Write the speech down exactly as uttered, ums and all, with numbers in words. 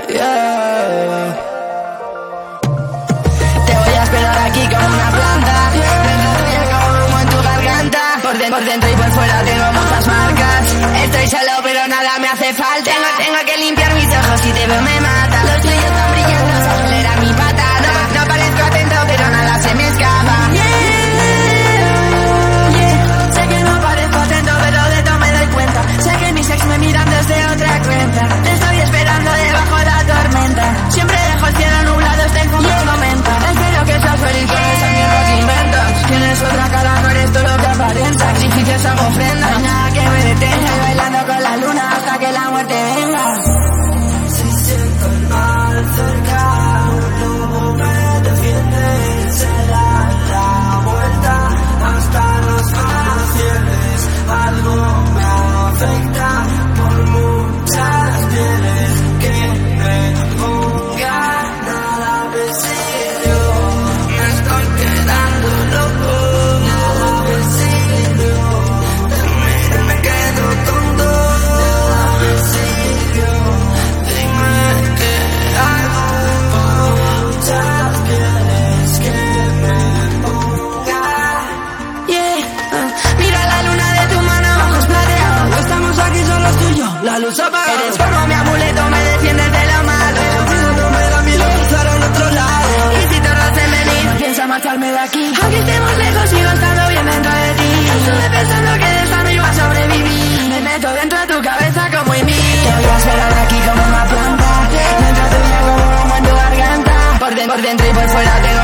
yeah. Te voy a esperar aquí como una planta, dentro tuya como humo en tu garganta. Por, de, por dentro y por fuera tengo muchas marcas. Estoy solo pero nada me hace falta. Tengo, tengo que limpiar mis ojos, si te veo me mata. Los tuyos están brillando, se acelera mi pata. No, no parezco atento pero nada se me escapa. Me miran desde otra cuenta. Te estoy esperando debajo de la tormenta. Siempre dejo el cielo nublado, este fondo momento. Espero que seas feliz con esa mierda que inventas. Tienes otra cara, no eres tú lo que aparenta. Sacrificios hago ofrendas, no hay nada que me detenga. Estoy bailando con la luna hasta que la muerte venga. Si siento el mal cerca, un lobo me defiende y se da la vuelta hasta los alienes. Algo me afecta. La luz apaga. Eres como mi amuleto, me defiendes de lo malo. No me da miedo cruzar al otro lado. Y si tardas en venir, no pienso marcharme de aquí. Aunque estemos lejos, sigo estando bien dentro de ti. Estuve pensando que de esta no iba a sobrevivir. Me meto dentro de tu cabeza como en mí. Te voy a esperar aquí como una planta, dentro tuya como humo en tu garganta. Por, de, por dentro y por fuera tengo